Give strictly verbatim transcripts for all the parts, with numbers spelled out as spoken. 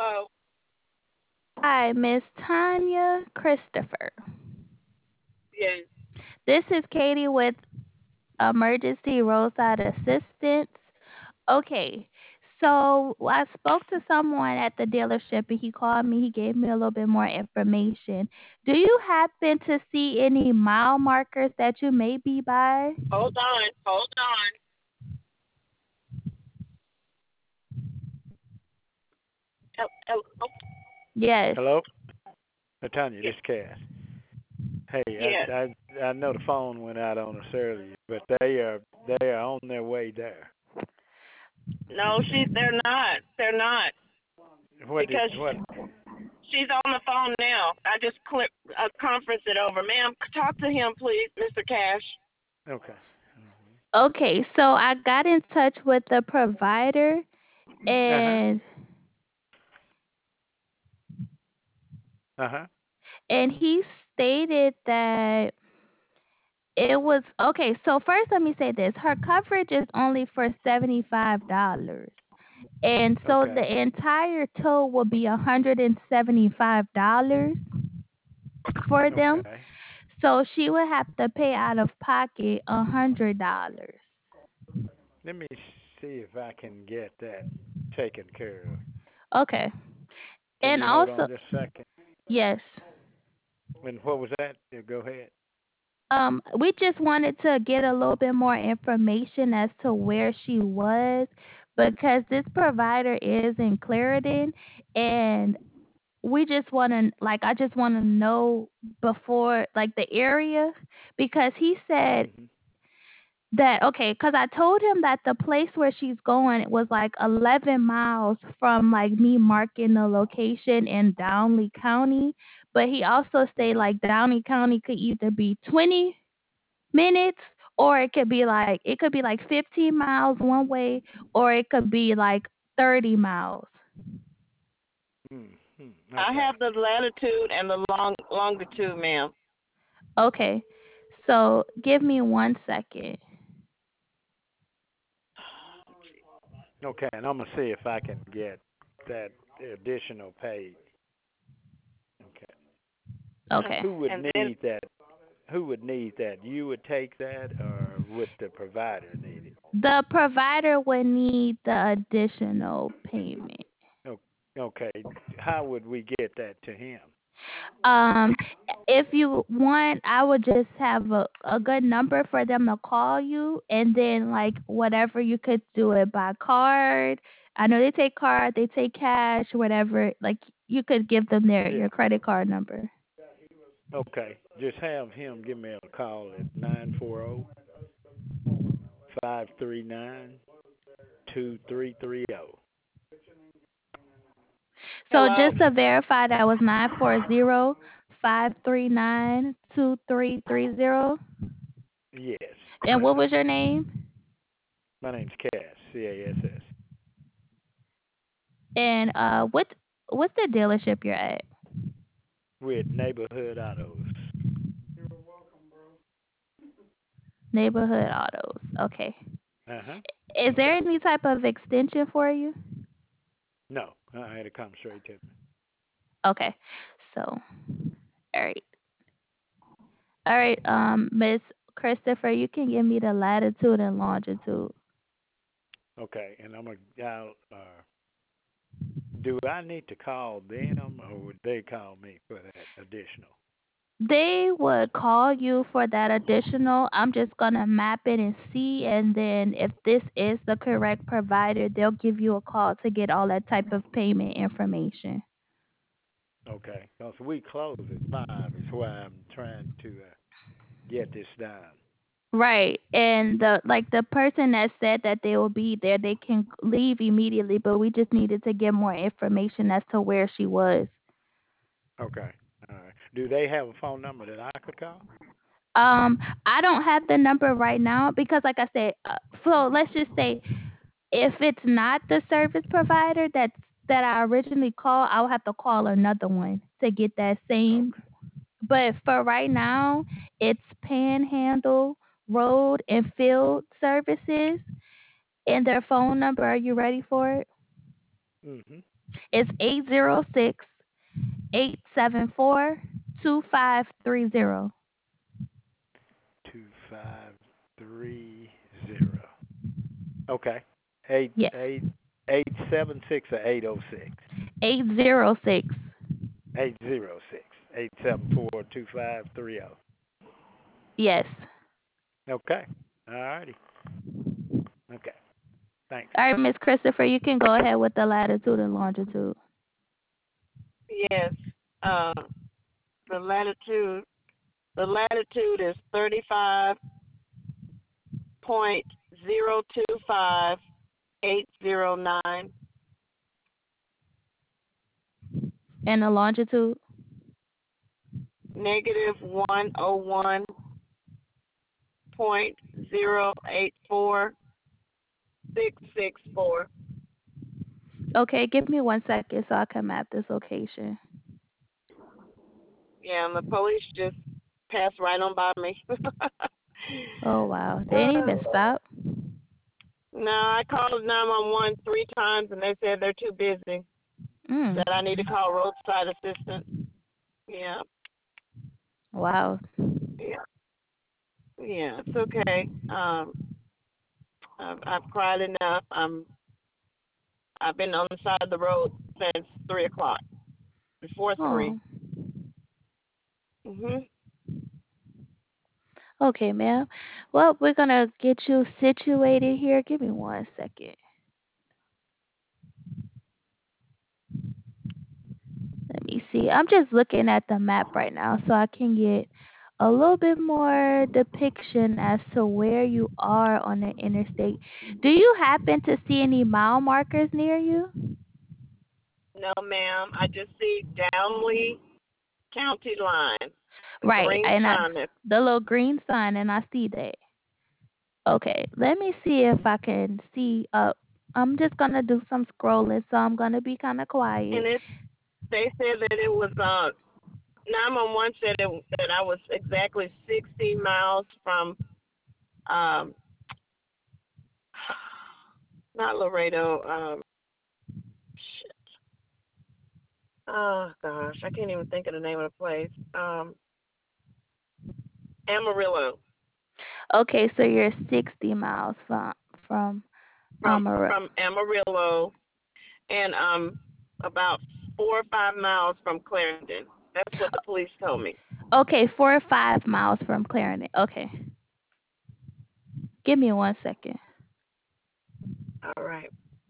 Hello. Hi, Miss Tanya Christopher. Yes. This is Katie with Emergency Roadside Assistance. Okay, so I spoke to someone at the dealership and he called me. He gave me a little bit more information. Do you happen to see any mile markers that you may be by? Hold on. Hold on. Oh, oh, oh. Yes. Hello, Tanya. This Yes. is Cass. Hey, Yes. I, I I know the phone went out on us earlier, but they are they are on their way there. No, she. They're not. They're not What did because what? she's on the phone now. I just clip uh, conference it over, ma'am. Talk to him, please, Mister Cash. Okay. Okay, so I got in touch with the provider Uh huh. and Uh huh. and he stated that it was okay. So first, let me say this: her coverage is only for seventy five dollars, and so Okay. the entire tow will be a hundred and seventy five dollars for them. Okay. So she would have to pay out of pocket a hundred dollars. Let me see if I can get that taken care of. Okay, Can and you hold also on just a second? yes, And what was that? Yeah, go ahead. um, we just wanted to get a little bit more information as to where she was because this provider is in Clarendon, and we just want to like I just want to know before like the area because he said Mhm. that okay because I told him that the place where she's going was like eleven miles from like me marking the location in Downey County, but he also said Mhm. like Downey County could either be twenty minutes or it could be like it could be like fifteen miles one way or it could be like thirty miles. Mhm. I Okay. have the latitude and the long longitude, ma'am. Okay, so give me one second. Okay. And I'm gonna see if I can get that additional pay. Okay. Okay. Who would And then need that? Who would need that? You would take that, or would the provider need it? The provider would need the additional payment. O- Okay. How would we get that to him? Um, if you want, I would just have a, a good number for them to call you, and then like whatever you could do it by card. I know they take card, they take cash, whatever. Like you could give them their Yeah. your credit card number. Okay. Just have him give me a call at nine four zero five three nine two three three zero. So hello. just to verify, that was nine four zero five three nine two three three zero. Yes. And Uh what huh. was your name? My name's Cass. C A S S. And uh, what what's the dealership you're at? We're at Neighborhood Autos. Neighborhood Autos. Okay. Uh huh. Is there Okay. any type of extension for you? No, I had to come straight to me. Okay. So, all right. All right, um, Miss Christopher, you can give me the latitude and longitude. Okay, and I'm gonna dial. Uh, do I need to call them, or would they call me for that additional? They would call you for that additional. I'm just gonna map it and see, and then if this is the correct provider, they'll give you a call to get all that type of payment information. Okay, because we close at five. Is why I'm trying to uh, get this done. Right, and the like the person that said that they will be there, they can leave immediately, but we just needed to get more information as to where she was. Okay, all right. Do they have a phone number that I could call? Um, I don't have the number right now because, like I said, uh, so let's just say if it's not the service provider that that I originally called, I'll have to call another one to get that same. Okay. But for right now, it's Panhandle Road and Field Services and their phone number. Are you ready for it? Mhm. It's eight zero six, eight seven four, two five three zero. Two five three zero. Okay. Eight Yes. eight eight seven six or eight oh six. eight zero six. Eight zero six. Eight seven four two five three zero. Yes. Okay. All righty. Okay. Thanks. All right, Miss Christopher, you can go ahead with the latitude and longitude. Yes. Uh, the latitude. The latitude is thirty-five point zero two five eight zero nine. And the longitude? Negative one oh one point zero eight four six six four. Okay, give me one second so I can map this location. Yeah, and the police just passed right on by me. Oh, wow. They didn't even stop? No, I called nine one one three times and they said they're too busy. Mm. That I need to call roadside assistance. Yeah. Wow. Yeah. Yeah, it's okay. Um, I've, I've cried enough. I'm. I've been on the side of the road since three o'clock. Before three. Oh. Mhm. Okay, ma'am. Well, we're going to get you situated here. Give me one second. Let me see. I'm just looking at the map right now so I can get a little bit more depiction as to where you are on the interstate. Do you happen to see any mile markers near you? No, ma'am. I just see Downley County line. The Right, green and I, sign. Is, the little green sign, and I see that. Okay, let me see if I can see up. I'm just gonna do some scrolling, so I'm gonna be kind of quiet. and it. They said that it was. Uh, nine one one said it, that I was exactly sixty miles from. Um. Not Laredo. Um. Shit. Oh gosh, I can't even think of the name of the place. Um. Amarillo. Okay, so you're sixty miles from from From Amarillo. from Amarillo, and um about four or five miles from Clarendon. That's what the police told me. Okay, four or five miles from Clarendon. Okay, give me one second. All right.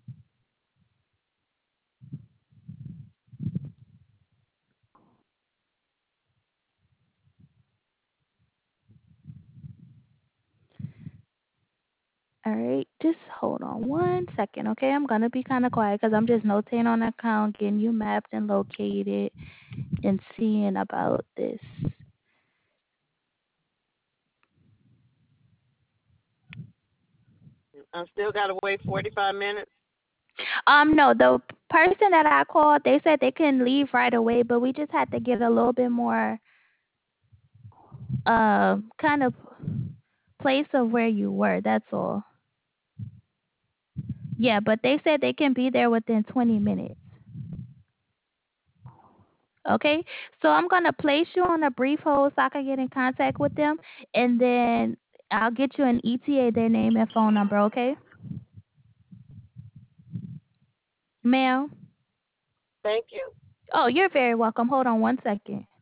All right, just hold on one second, okay? I'm gonna be kind of quiet because I'm just notating on the account, getting you mapped and located, and seeing about this. I still got to wait forty-five minutes. Um, no, the person that I called, they said they couldn't leave right away, but we just had to get a little bit more, uh, kind of place of where you were. That's all. Yeah, but they said they can be there within twenty minutes. Okay, so I'm gonna place you on a brief hold so I can get in contact with them, and then I'll get you an E T A, their name and phone number. Okay, ma'am. Thank you. Oh, you're very welcome. Hold on one second.